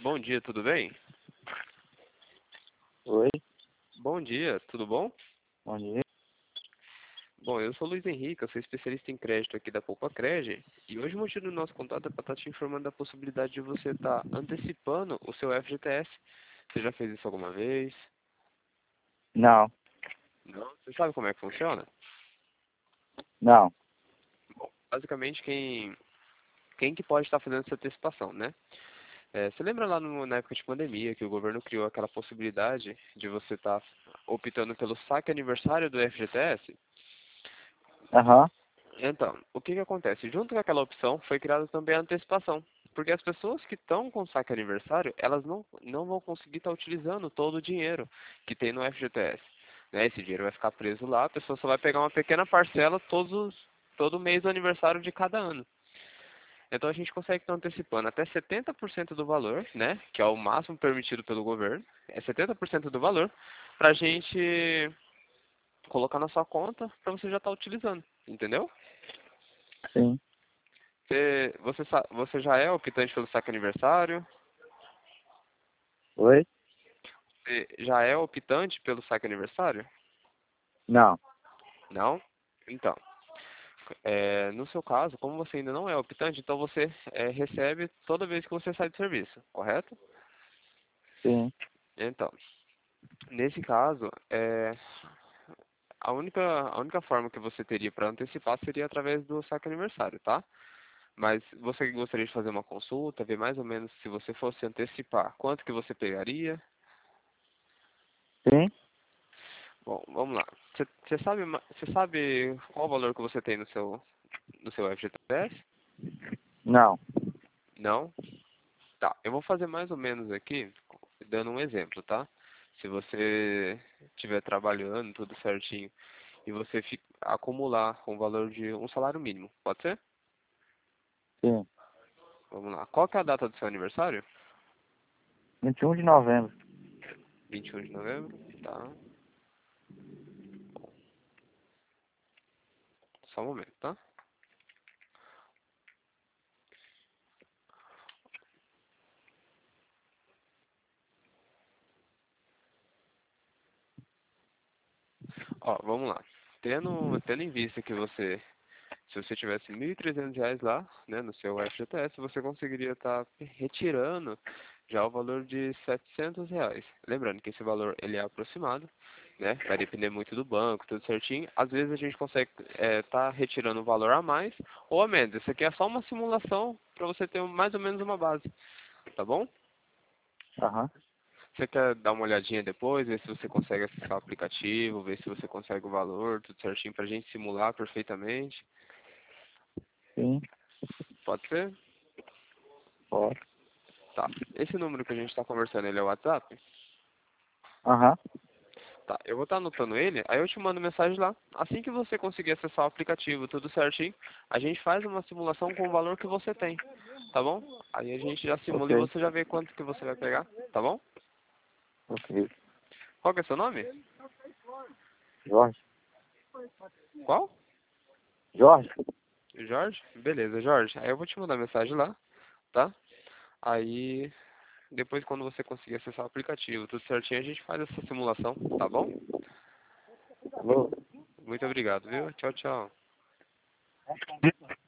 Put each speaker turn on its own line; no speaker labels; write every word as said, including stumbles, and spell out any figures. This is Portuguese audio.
Bom dia, tudo bem?
Oi,
Bom dia, tudo bom?
bom dia.
Bom, eu sou o Luiz Henrique, eu sou especialista em crédito aqui da Poupa-Cred, e hoje o motivo do nosso contato é para estar te informando da possibilidade de você estar antecipando o seu F G T S. Você já fez isso alguma vez?
Não,
Não? Você sabe como é que funciona?
não.
Bom, basicamente quem, quem que pode estar fazendo essa antecipação, né? É, você lembra lá no- na época de pandemia que o governo criou aquela possibilidade de você estar optando pelo saque aniversário do F G T S?
Aham,
Então, o que que acontece? Junto com aquela opção, foi criada também a antecipação. Porque as pessoas que estão com saque aniversário, elas não, não vão conseguir estar utilizando todo o dinheiro que tem no F G T S. Né? Esse dinheiro vai ficar preso lá, a pessoa só vai pegar uma pequena parcela todos os, todo mês do aniversário de cada ano. Então a gente consegue estar antecipando até setenta por cento do valor, né? Que é o máximo permitido pelo governo. É setenta por cento do valor para a gente colocar na sua conta para você já estar utilizando. Entendeu?
sim.
Você, você, sa- você já é optante pelo saque aniversário?
Oi?
Você já é optante pelo saque aniversário?
Não.
Não? Então, é, no seu caso, como você ainda não é optante, então você é, recebe toda vez que você sai do serviço, correto?
Sim.
Então, nesse caso, é, a única, a única forma que você teria para antecipar seria através do saque aniversário, tá? Mas você gostaria de fazer uma consulta, ver mais ou menos se você fosse antecipar, quanto que você pegaria?
Sim?
Bom, vamos lá. Você você sabe, ma- você sabe qual o valor que você tem no seu, no seu F G T S?
Não.
Não? Tá, eu vou fazer mais ou menos aqui, dando um exemplo, tá? Se você estiver trabalhando tudo certinho e você fi- acumular um valor de um salário mínimo, pode ser?
Sim.
Vamos lá. Qual que é a data do seu aniversário?
vinte e um de novembro.
vinte e um de novembro? Tá. Só um momento, tá? Ó, vamos lá. Tendo, tendo em vista que você, se você tivesse mil e trezentos reais lá, né, no seu F G T S, você conseguiria estar retirando já o valor de setecentos reais. Lembrando que esse valor ele é aproximado, né, vai depender muito do banco, tudo certinho. Às vezes a gente consegue estar retirando um valor a mais ou a menos. Isso aqui é só uma simulação para você ter mais ou menos uma base, tá bom?
Aham.
Você quer dar uma olhadinha depois, ver se você consegue acessar o aplicativo, ver se você consegue o valor, tudo certinho pra gente simular perfeitamente?
Sim.
Pode ser?
Pode.
Tá. Esse número que a gente tá conversando, ele é o WhatsApp?
Aham.
Tá. Eu vou estar anotando ele, aí eu te mando mensagem lá. Assim que você conseguir acessar o aplicativo, tudo certinho, a gente faz uma simulação com o valor que você tem, tá bom? Aí a gente já simula
Ok.
e você já vê quanto que você vai pegar, tá bom?
Ok.
Qual que é seu nome?
Jorge.
Qual?
Jorge?
Jorge? Beleza, Jorge. Aí eu vou te mandar mensagem lá, tá? Aí, depois quando você conseguir acessar o aplicativo, tudo certinho, a gente faz essa simulação, tá bom?
Alô?
Muito obrigado, viu? Tchau, tchau.